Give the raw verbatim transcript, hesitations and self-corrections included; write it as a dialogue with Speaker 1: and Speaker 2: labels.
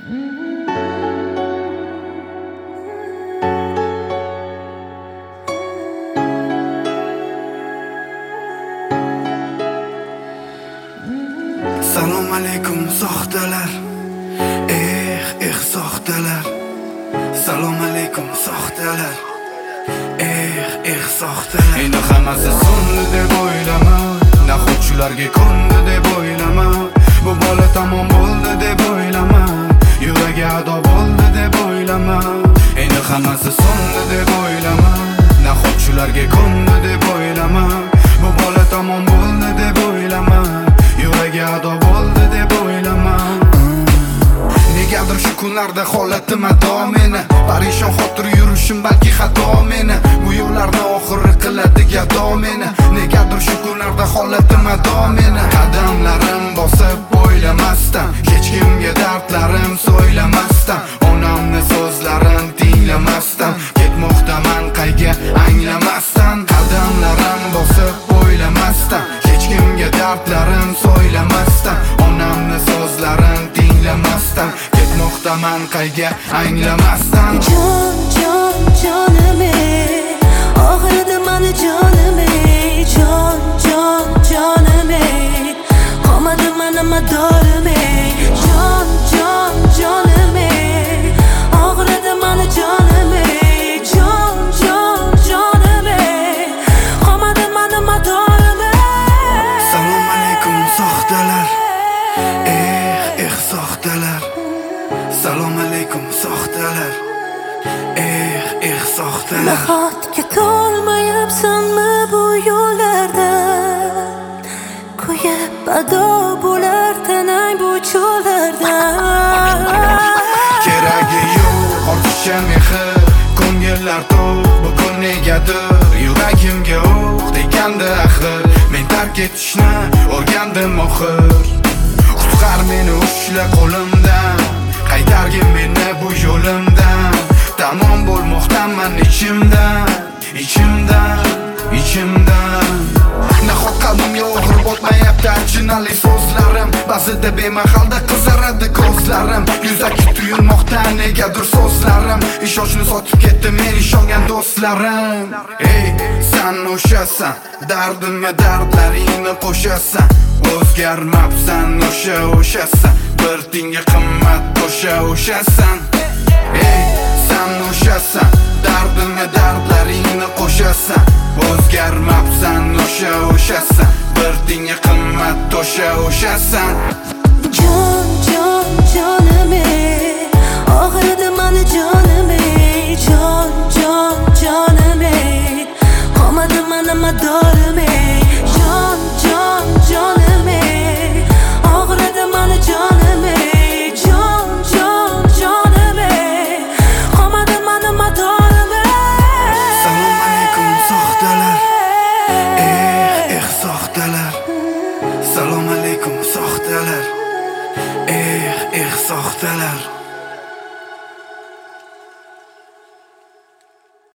Speaker 1: Salom alaykum soxtalar, eh eh soxtalar. Salom alaykum soxtalar, eh eh soxtalar. Endi hammasi so'ndi deb o'ylama, nahot shularga ko'ndi deb o'ylama. Bu bola tamom bo'ldi deb o'ylama, yuragi ado bo'ldi deb o'ylama. Endi hammasi so'ndi deb o'ylama, nahot shularga ko'ndi deb o'ylama. Bu bola tamom bo'ldi deb o'ylama, yuragi ado bo'ldi deb o'ylama. Negadir shu kunlarda holatim ado meni, parishon xotir yurishim balki xato meni. Bu yo'llarni oxiri qiladi gado meni. Negadir shu kunlarda holatim ado meni. Qadamlarim bosib o'ylamasdan, hech kimga dardlarim so'ylamasdan, onamni so'zlarini tinglamasdan, ketmoqdaman qayga anglamasdan. Qadamlarim bosib o'ylamasdan, hech kimga dardlarim so'ylamasdan, onamni so'zlarini tinglamasdan, ketmoqdaman qayga anglamasdan.
Speaker 2: Jon, jon, jonim ey, og'ridi mani jonim ey. Jon, jon, jonim ey, qolmadi mani madorim ey. Jon, jon, jonim ey, og'ridi mani jonim ey. Jon, jon, jonim ey, qolmadi mani madorim ey.
Speaker 1: Salom alaykum soxtalar, eh eh soxtalar. Salom alaykum soxtalar, eh eh soxtalar.
Speaker 2: Nahotga tolmayapsanmi bu yo'llarda, kuyib ado bo'lar tanang bu cho'llarda.
Speaker 1: Keragi yo'q ortiqcha mehr, ko'ngillar to'q, bugun negadir yuragimga o'q tegandi axir. Men tark etishni o'rgandim oxir. Qutqar meni ushla qo'limdan, qaytargin meni bu yo'limdan. Tamom bo'lmoqdaman ichimdan, ichimdan, ichimdan. Nahot qalbimga og'ir botmayapti achinali so'zlarim, ba'zida bemahalda qizaradi ko'zlarim. Yuzaki tuyulmoqda negadir so'zlarim, ishonchni sotib ketdi men ishongan do'stlarim. Ey, sen o'shasan, dardimga dardlaringni qo'shasan. O'zgarmabsan, o'sha o'shasan, bir tiyinga qimmat o'sha o'shasan. Ey, sen o'shasan, dardimga dardlaringni qo'shasan. O'zgarmabsan, o'sha o'shasan, bir tiyinga qimmat o'sha o'shasan.
Speaker 2: Jon, jon, jonim ey, og'ridi mani jonim ey. Jon, jon, jonim ey, qolmadi mani madorim ey. Jon, jon, jonim ey, og'ridi mani jonim ey. Jon, jon, jonim ey, qolmadi mani madorim ey.
Speaker 1: Salom alaykum soxtalar, eh eh soxtalar. Salom alaykum soxtalar, eh eh soxtalar.